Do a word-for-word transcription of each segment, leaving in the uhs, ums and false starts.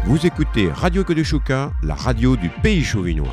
Vous écoutez Radio Kodeshuka, la radio du pays chauvinois.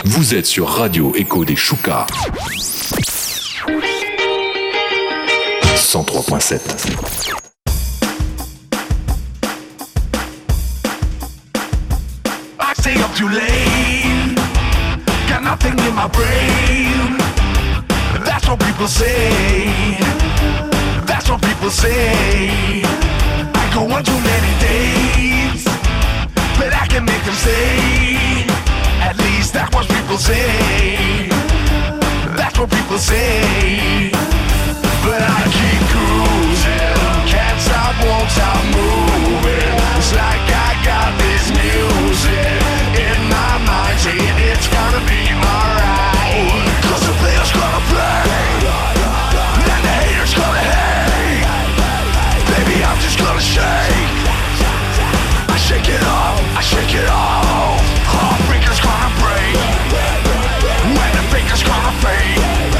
Vous êtes sur Radio Écho des Choucas. cent trois point sept. I stay up too late, got nothing in my brain. That's what people say, that's what people say. I go on too many days, but I can make them stay. At least that's what people say, that's what people say. But I keep cruising, can't stop, won't stop moving. It's like I got this music in my mind saying it's gonna be alright. Cause the player's gonna play, and the hater's gonna hate. Baby, I'm just gonna shake, I shake it off, I shake it off. Heartbreaker's gonna break, when the faker's gonna fade.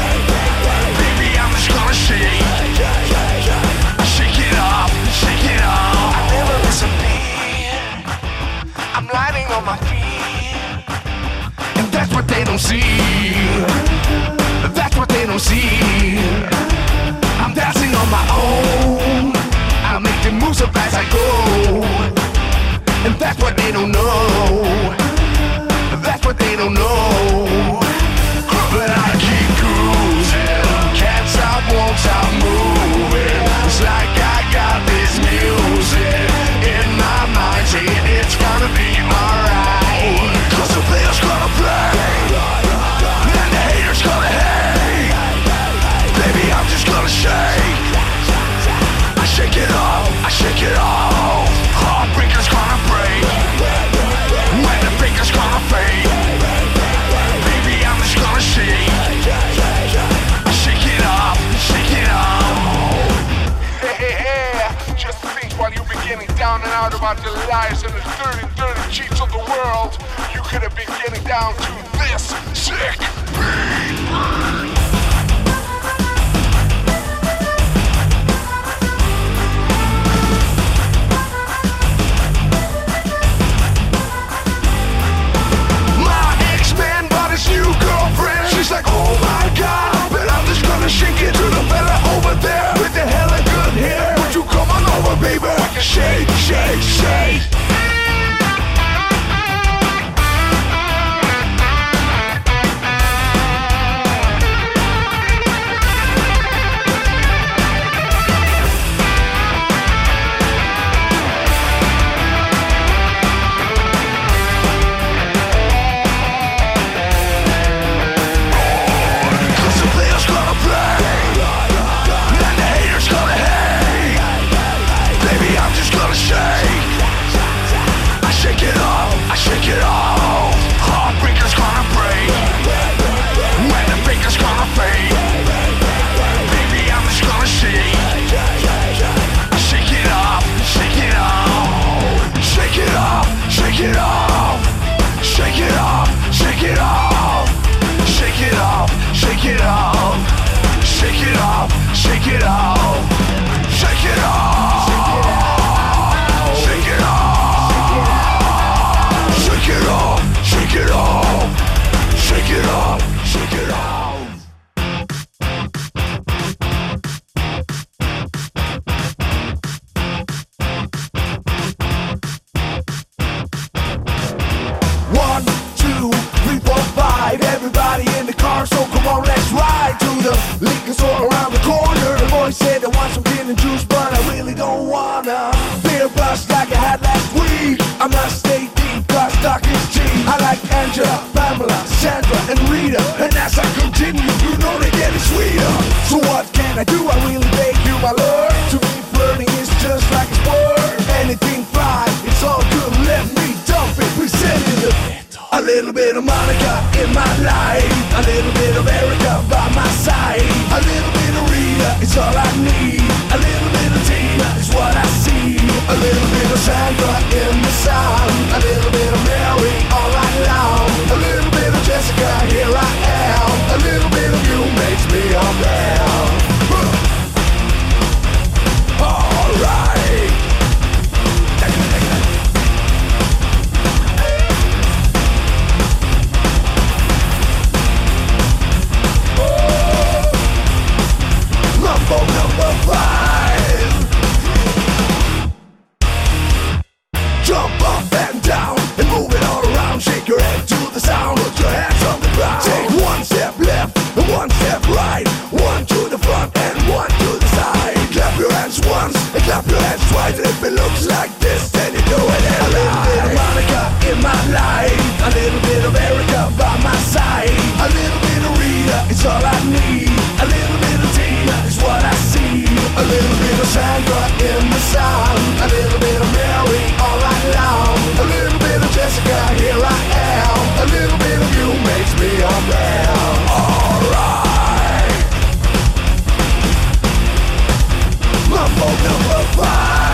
Shake, shake it off, shake it off. I never miss a beat, I'm lighting on my feet. And that's what they don't see, that's what they don't see. I'm dancing on my own, I make the moves up as I go. And that's what they don't know, that's what they don't know. But I keep cruising, can't stop, won't stop moving. It's like I got this music in my mind saying it's gonna be alright. Cause the player's gonna play, and the hater's gonna hate. Baby, I'm just gonna shake, I shake it off, I shake it off. Heartbreaker's gonna break, when the faker's gonna fade. Baby, I'm just gonna shake, shake it off, shake it off. Hey, hey, hey, just think while you've been getting down and out about the lies and the dirty, dirty cheats of the world, you could have been getting down to this sick beat. New girlfriend, she's like, oh my god, but I'm just gonna shake it to the fella over there with the hella good hair. Would you come on over, baby? I can shake, shake, shake. Shake it off, I shake it off. Heartbreaker's gonna break, when the faker's gonna fade. Baby, I'm just gonna shake, shake it off, shake it off. Shake it off, shake it off. Shake it off, shake it off. Shake it off, shake it off. Shake it off, shake it off. Shake it off, shake it off. Shake it off, shake it off, shake it off, shake it off. One, two, three, four, five. Everybody in the car, so come on, let's ride to the liquor store around the corner. The boy said I want some gin and juice, but I really don't wanna. Beer bust like I had last week. I must stay deep, cause stock is cheap. I like Angela, Pamela, Sandra, and Rita. And as I continue, you know they get it sweeter. So what can I do? I really beg you, my lord. To me, flirting is just like a sport. Anything fly, it's all good, let me dump it. Presenting the a little bit of Monica in my life, a little bit of Erica by my side, a little bit of Rita, it's all I need. A little bit of Tina is what I see. A little bit of Sandra in the sun, a little bit of Mary all night long. A little bit of Jessica, here I am. A little bit of you makes me a man. Alright. looks like this, then you know it ain't right. A little bit of Monica in my life, a little bit of Erica by my side, a little bit of Rita, it's all I need. A little bit of Tina is what I see. A little bit of Sandra in the sun, a little bit of Mary all night long, a little bit of Jessica, here I am. A little bit of you makes me a man. Alright. Mambo number five.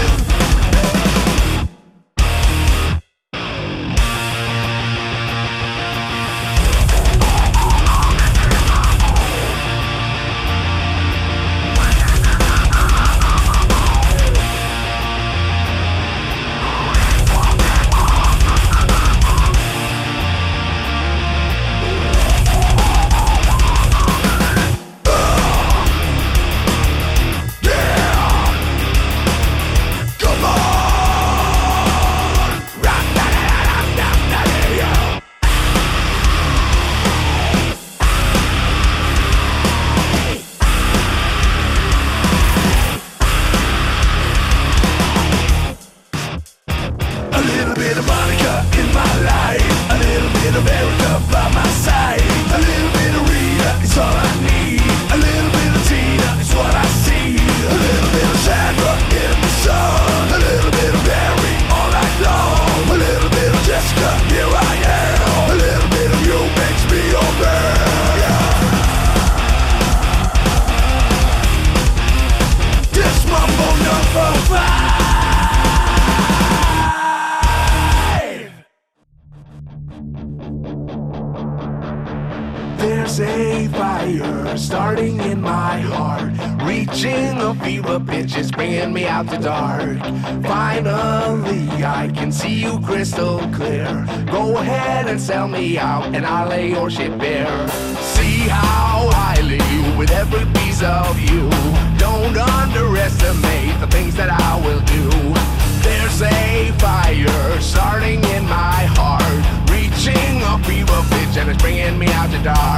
There's a fire starting in my heart, reaching a fever pitch, it's bringing me out the dark. Finally, I can see you crystal clear. Go ahead and sell me out, and I'll lay your shit bare. See how I leave with every piece of you. Don't underestimate the things that I will do. There's a fire starting in my heart, reaching a fever pitch, and it's bringing me out the dark.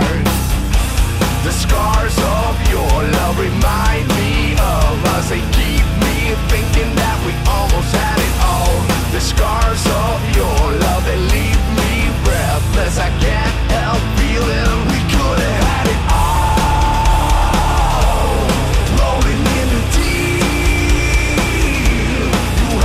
The scars of your love remind me of us. They keep me thinking that we almost had it all. The scars of your love, they leave me breathless. I can't help feeling we could have had it all. Rolling in the deep, you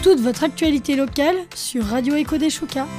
toute votre actualité locale sur Radio Écho des Choucas.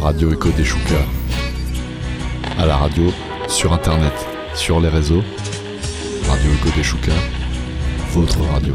Radio Echo des Choucas. À la radio, sur internet, sur les réseaux. Radio Echo des Choucas, votre radio.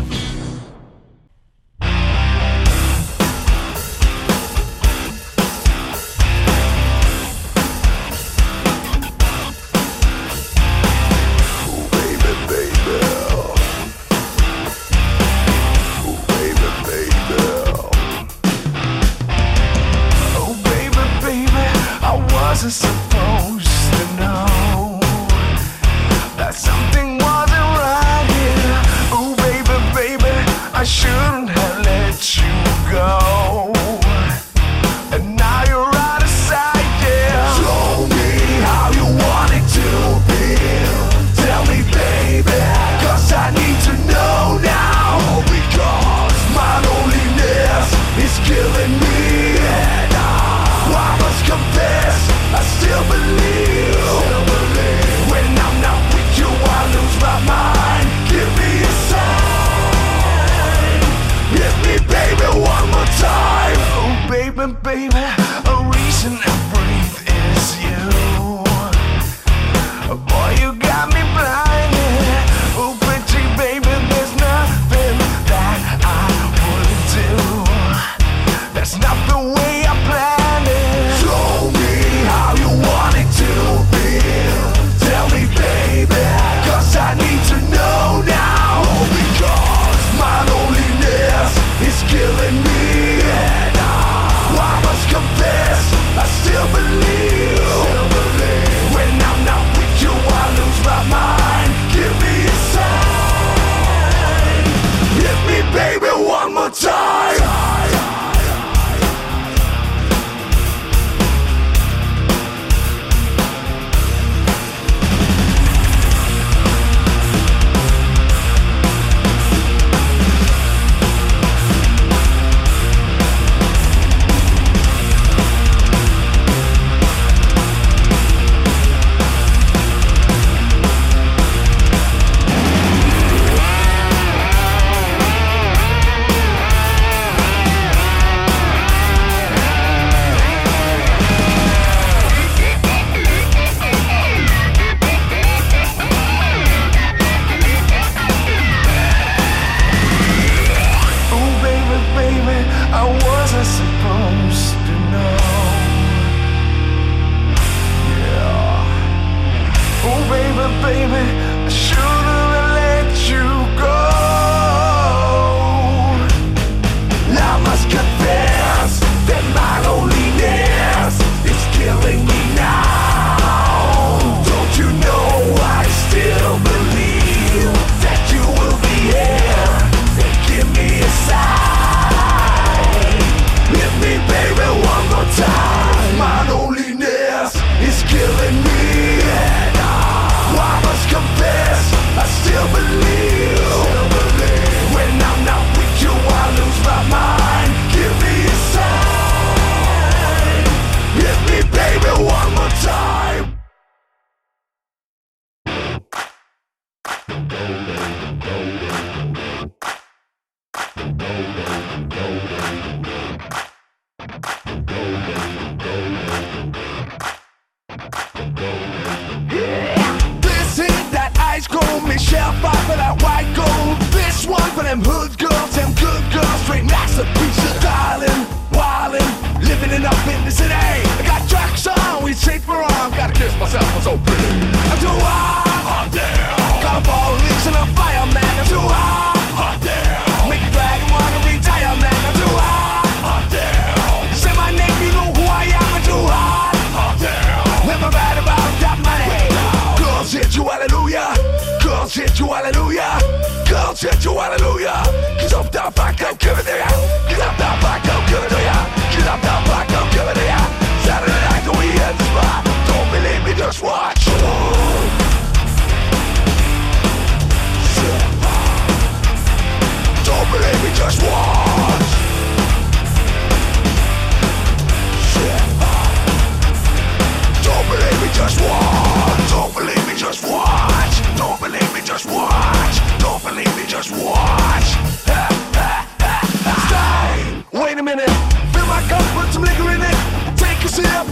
Wait a minute, fill my cup, put some liquor in it. Take a sip,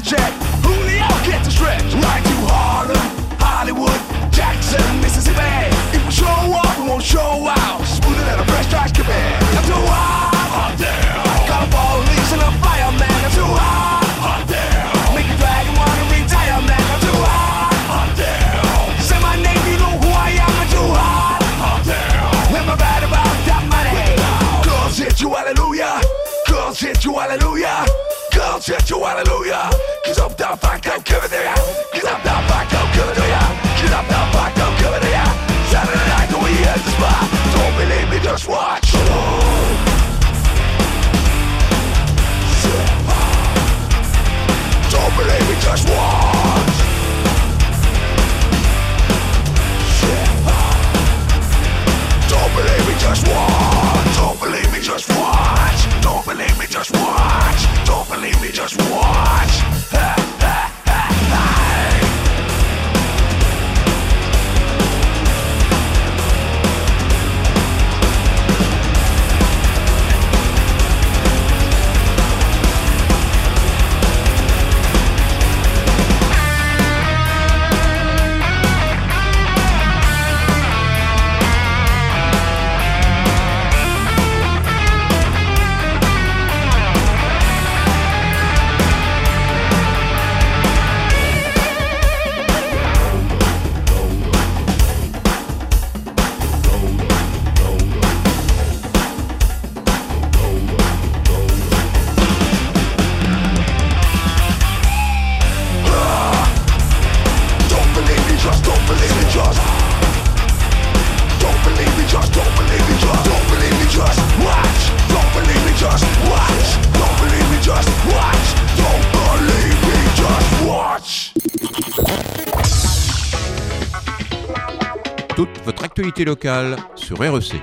a jet. Julio gets a stretch. Right to Harlem, Hollywood, Jackson, Mississippi. If we show up, we won't show out. Smoother than a fresh trash can be. I'm too hot, hot damn. Got a police and a fireman. I'm too hot, hot damn. Make a dragon wanna retire, man. I'm too hot, hot damn. Say my name, you know who I am. I'm too hot, hot damn. Am I bad about that money? Girls hit you, hallelujah. Girls hit you, hallelujah. Girls hit you, hallelujah. Cause I'm down, fuck, I'm giving to ya. Cause I'm down, fuck, I'm giving to ya. Cause I'm down, fuck, I'm giving to ya. Saturday night, the way at the spot. Don't believe me, just watch. Don't believe me, just watch. Don't believe me, just watch. Don't believe me, just watch. Don't believe me, just watch. Don't believe me, just watch. Ha, ha, ha, ha. Toute votre actualité locale sur R E C.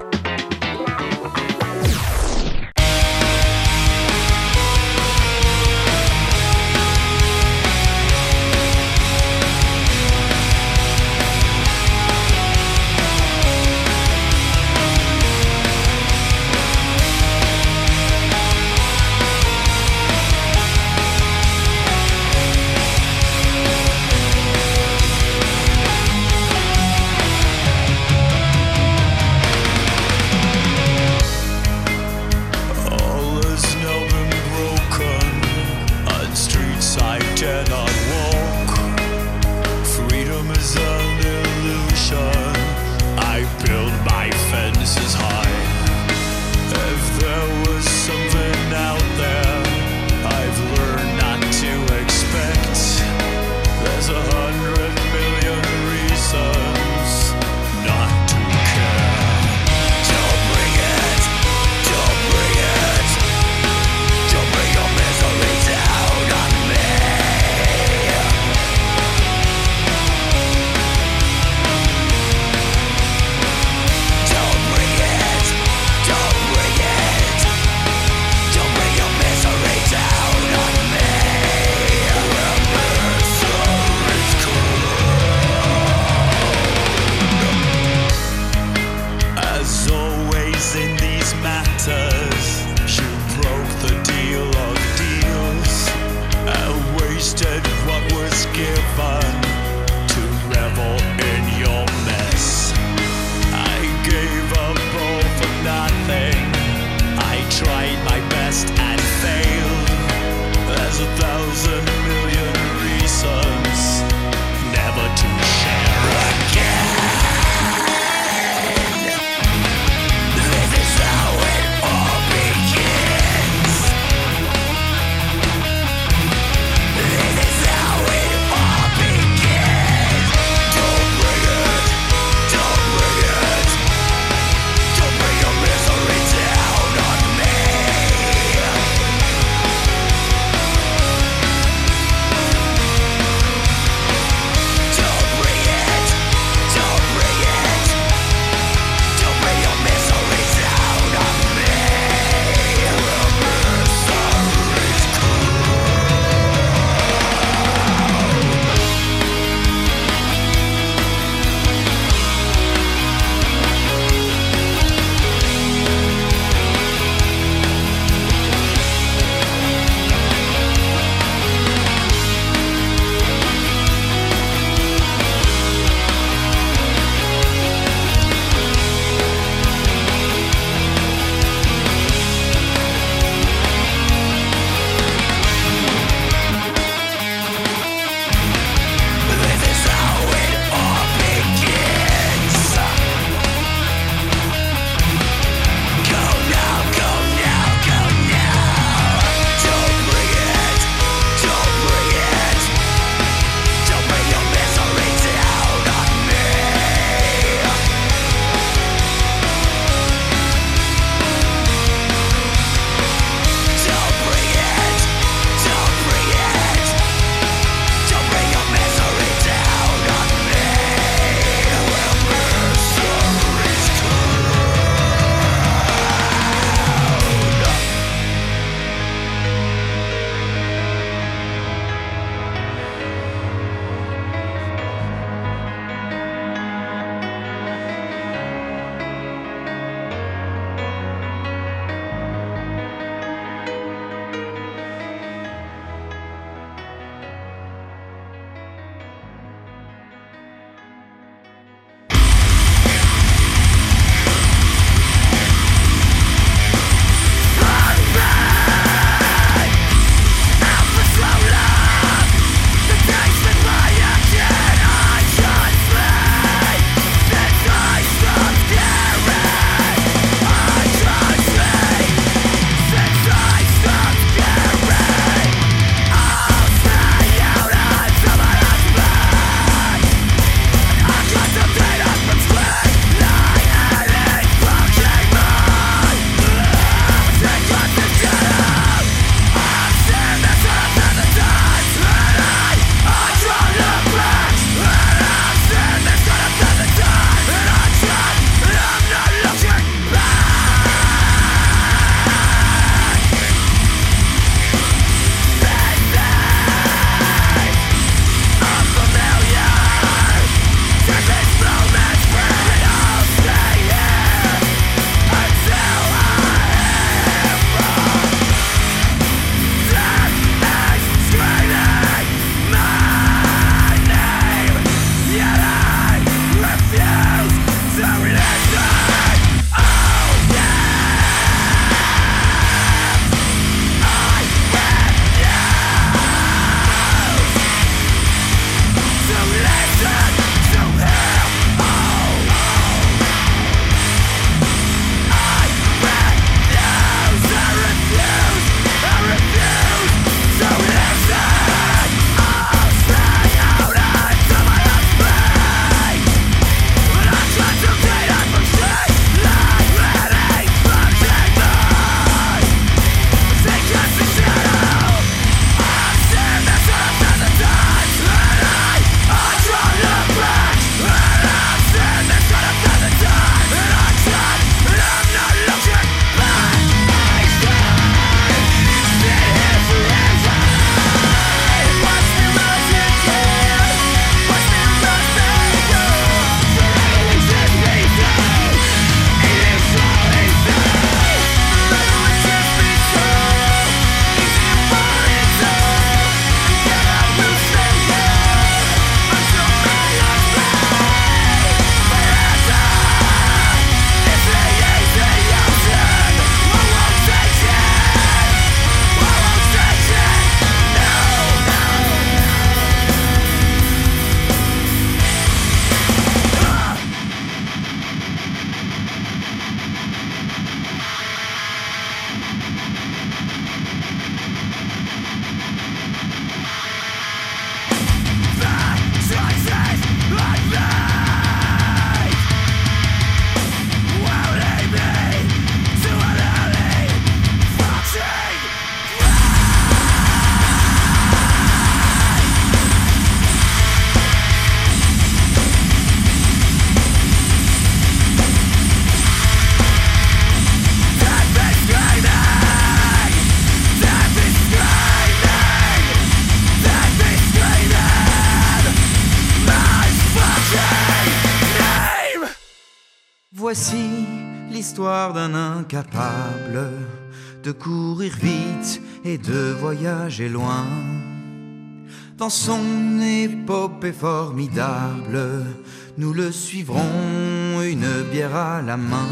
voici l'histoire d'un incapable de courir vite et de voyager loin. Dans son épopée formidable, nous le suivrons, une bière à la main.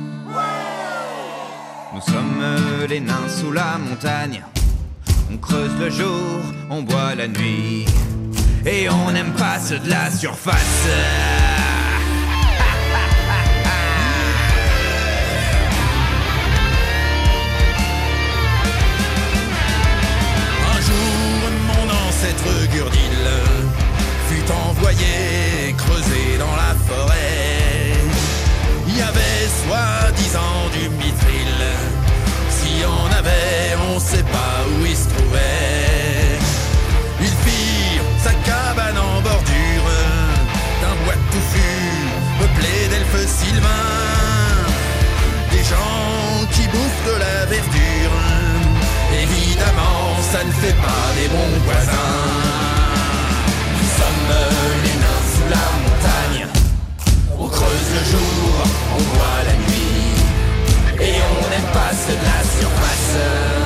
Nous sommes les nains sous la montagne. On creuse le jour, on boit la nuit, et on n'aime pas ceux de la surface. Un jour, mon ancêtre Gurdil fut envoyé creuser dans la forêt. Il y avait soi-disant du mithril. S'il y en avait, on sait pas où il se trouvait. Ils firent sa cabane en bordure d'un bois touffu, peuplé d'elfes sylvains. Des gens qui bouffent de la verdure. Évidemment, ça ne fait pas des bons voisins. Nous sommes les nains sous la montagne. On creuse le jour, on boit la nuit, et on n'aime pas ceux de la surface.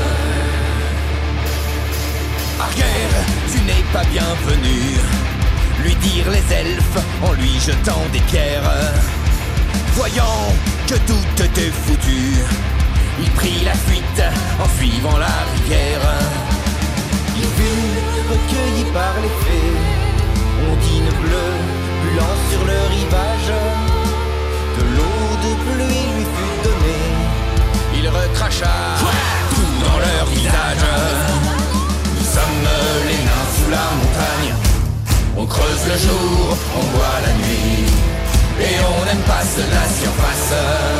Argère, tu n'es pas bienvenu, lui dirent les elfes en lui jetant des pierres. Voyant que tout était foutu, il prit la fuite en suivant la rivière. Il fut recueilli par les fées, ondine bleue bulant sur le rivage. De l'eau de pluie lui fut donnée, il recracha tout dans leur visage. Nous sommes les nains sous la montagne. On creuse le jour, on boit la nuit, et on n'aime pas ceux de la surface.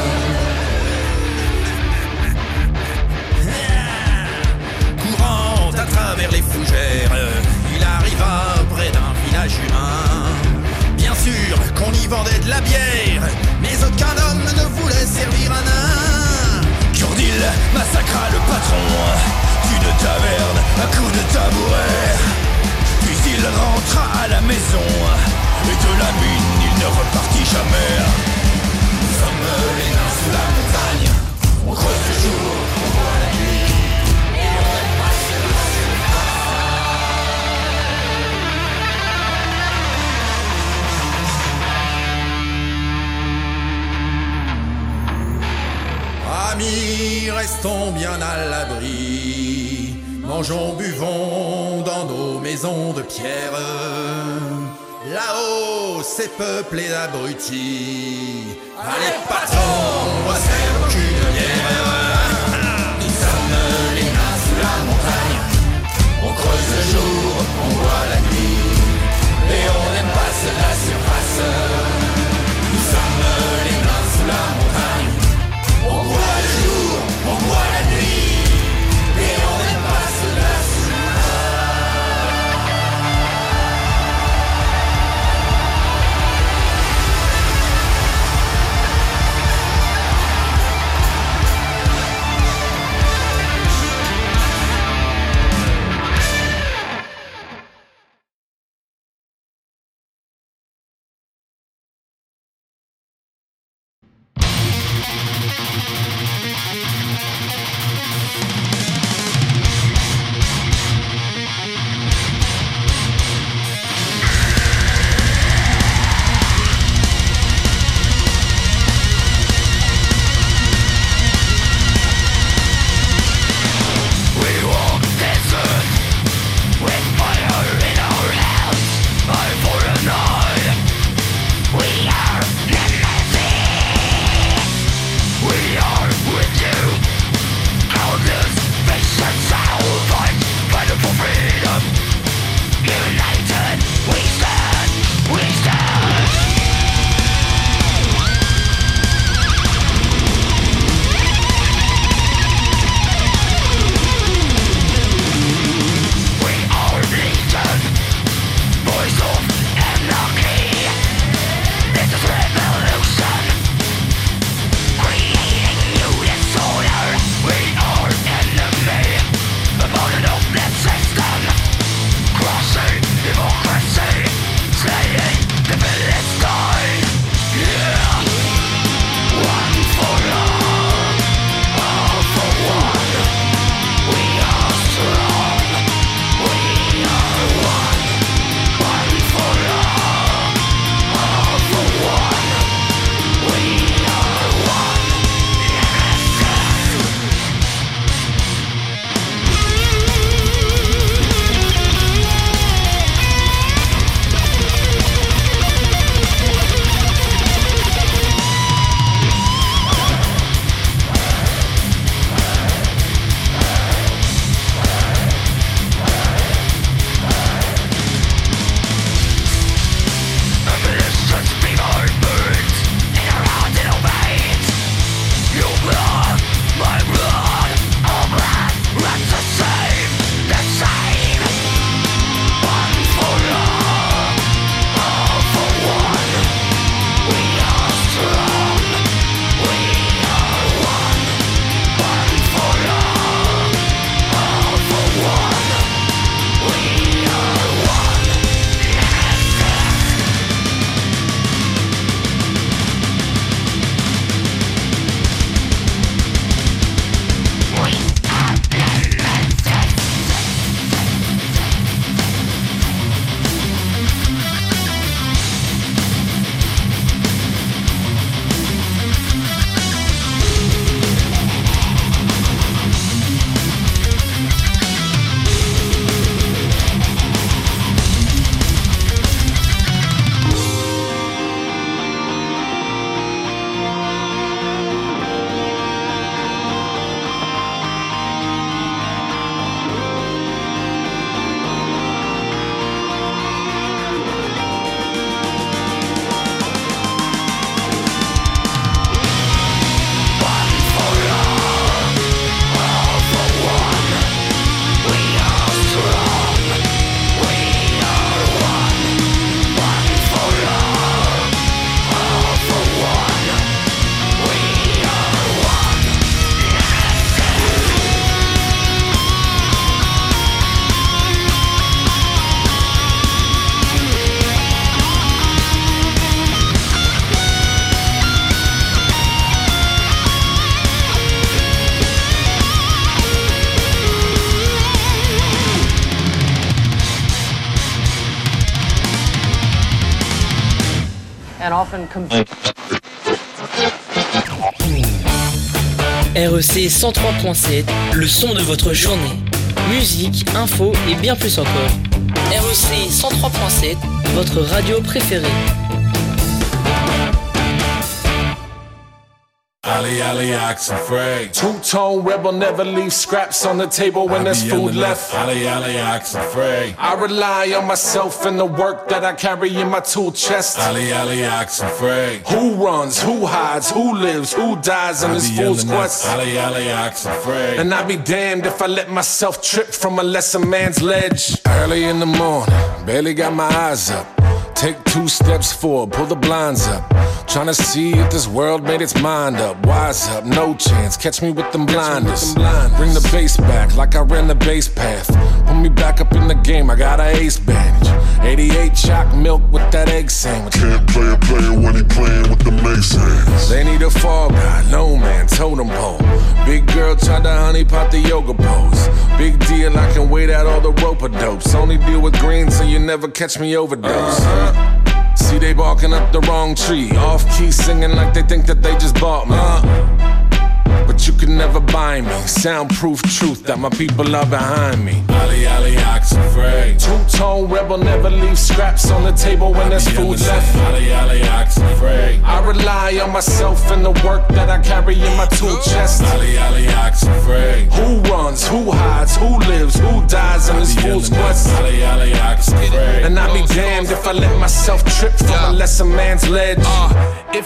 Courant à travers les fougères, il arriva près d'un village humain. Bien sûr qu'on y vendait de la bière, mais aucun homme ne voulait servir un nain. Gurdil massacra le patron d'une taverne à coups de tabouret. Puis il rentra à la maison, et de la mine il ne repartit jamais. Nous sommes les nains sous la montagne. On creuse le jour, on boit la nuit, et on n'aime pas ceux de la surface. Amis, restons bien à l'abri. Mangeons, buvons dans nos maisons de pierre. Là-haut, c'est peuplé d'abrutis. Allez, patron, on va se faire aucune bière. Nous sommes les nains sous la montagne. On creuse le jour, on boit la nuit, et on n'aime pas ceux de la surface. Nous sommes les nains sous la montagne. On boit le jour, on boit la nuit, et on n'aime pas ceux de la surface. often compete. R E C cent trois point sept, le son de votre journée. Musique, info et bien plus encore. R E C cent trois point sept, votre radio préférée. Ali, Ali, oxen free. Two-tone rebel never leave scraps on the table when there's food left. Ali, Ali, oxen free. I rely on myself and the work that I carry in my tool chest. Ali, Ali, oxen free. Who runs, who hides, who lives, who dies on this fool's quest? Ali, Ali, oxen free. And I'd be damned if I let myself trip from a lesser man's ledge. Early in the morning, barely got my eyes up. Take two steps forward, pull the blinds up. Tryna see if this world made its mind up. Wise up, no chance, catch me with them blinders. Bring the bass back like I ran the bass path. Put me back up in the game, I got a ace bandage. eighty-eight choc milk with that egg sandwich. Can't play a player when he playing with the mace hands. They need a fall guy, no man, totem pole. Big girl tried to honey pot the yoga pose. Big deal, I can wait out all the rope-a-dopes. Only deal with green so you never catch me overdose. Uh-huh. See they barking up the wrong tree. Off-key singing like they think that they just bought me. uh, But you can never buy me. Soundproof truth that my people are behind me. Ali, Ali, oxen free. Two-tone rebel never leave scraps on the table when there's food left. Ali, Ali, oxen free. I rely on myself and the work that I carry in my tool chest. Ali, Ali, oxen free. Who runs, who hides, who lives, who dies in this fool's quest? Ali, Ali, oxen free. And I'd be damned if I let myself trip from a lesser man's ledge. Uh, if